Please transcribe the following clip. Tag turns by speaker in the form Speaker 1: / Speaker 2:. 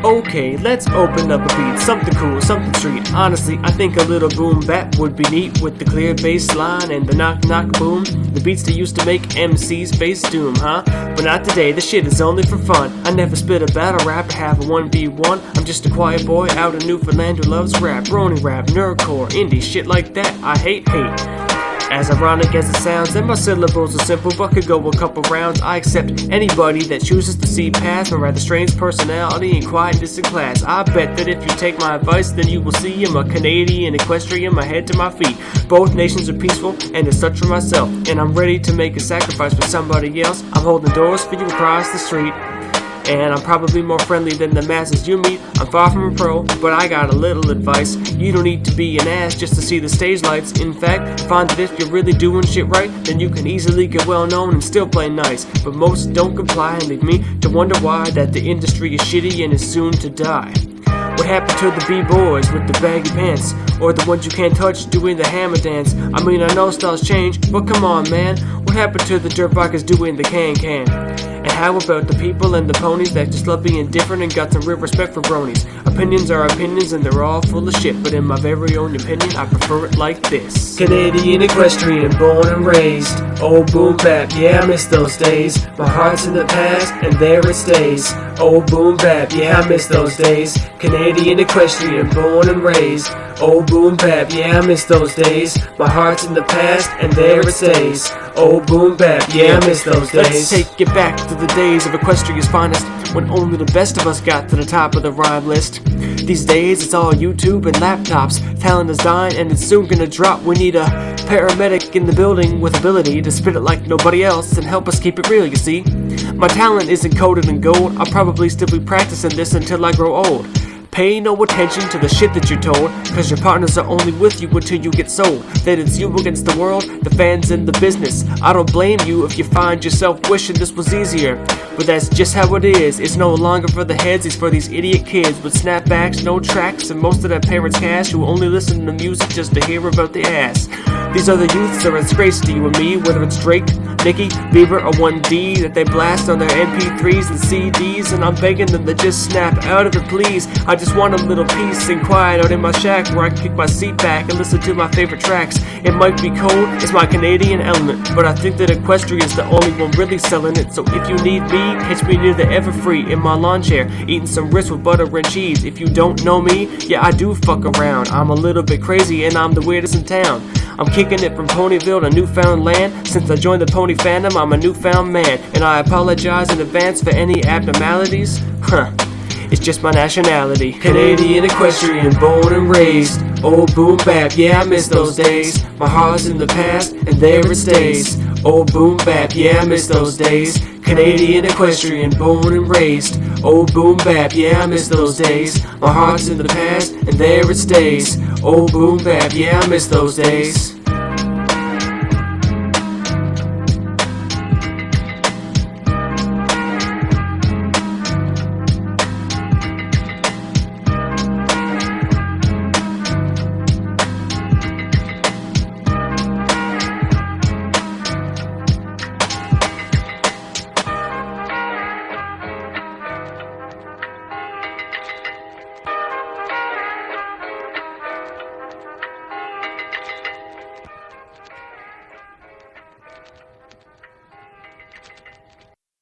Speaker 1: Okay, let's open up a beat, something cool, something street. Honestly, I think a little boom bap would be neat with the clear bass line and the knock knock boom. The beats that used to make MCs face doom, huh? But not today, this shit is only for fun. I never spit a battle rap or have a 1v1. I'm just a quiet boy out in Newfoundland who loves rap, brony rap, nerdcore, indie, shit like that. I hate. As ironic as it sounds, and my syllables are simple but could go a couple rounds. I accept anybody that chooses to see past my rather strange personality and quietness in class. I bet that if you take my advice, then you will see I'm a Canadian equestrian, my head to my feet. Both nations are peaceful, and as such for myself. And I'm ready to make a sacrifice for somebody else. I'm holding doors for you across the street. And I'm probably more friendly than the masses you meet. I'm far from a pro, but I got a little advice. You don't need to be an ass just to see the stage lights. In fact, find that if you're really doing shit right, then you can easily get well known and still play nice. But most don't comply and leave me to wonder why that the industry is shitty and is soon to die. What happened to the B-boys with the baggy pants? Or the ones you can't touch doing the hammer dance? I mean, I know styles change, but come on, man. What happened to the dirt bikers doing the can-can? And how about the people and the ponies that just love being different and got some real respect for bronies? Opinions are opinions and they're all full of shit, but in my very own opinion, I prefer it like this. Canadian equestrian, born and raised. Old boom bap, yeah, I miss those days. My heart's in the past and there it stays. Old boom bap, yeah, I miss those days. Canadian equestrian, born and raised. Old boom bap, yeah, I miss those days. My heart's in the past and there it stays. Old boom bap, yeah, I miss those days. Let's take it back to the days of Equestria's finest, when only the best of us got to the top of the rhyme list. These days it's all YouTube and laptops. Talent is dying and it's soon gonna drop. We need a paramedic in the building with ability to spit it like nobody else and help us keep it real, you see. My talent isn't coded in gold. I'll probably still be practicing this until I grow old. Pay no attention to the shit that you're told, cause your partners are only with you until you get sold. That it's you against the world, the fans and the business. I don't blame you if you find yourself wishing this was easier, but that's just how it is. It's no longer for the heads, it's for these idiot kids with snapbacks, no tracks, and most of their parents' cash who only listen to music just to hear about the ass. These other youths are a disgrace to you and me, whether it's Drake, Nicki, Bieber, or 1D that they blast on their MP3s and CDs, and I'm begging them to just snap out of it, please. I just want a little peace and quiet out in my shack where I can kick my seat back and listen to my favorite tracks. It might be cold, it's my Canadian element, but I think that Equestria is the only one really selling it. So if you need me, catch me near the Everfree in my lawn chair, eating some grits with butter and cheese. If you don't know me, yeah, I do fuck around. I'm a little bit crazy and I'm the weirdest in town. I'm kicking it from Ponyville to Newfoundland. Since I joined the pony fandom, I'm a newfound man, and I apologize in advance for any abnormalities. It's just my nationality. Canadian equestrian, born and raised. Old boom bap, yeah, I miss those days. My heart's in the past and there it stays. Old boom bap, yeah, I miss those days. Canadian equestrian, born and raised. Old boom bap, yeah, I miss those days. My heart's in the past and there it stays. Old boom bap, yeah, I miss those days.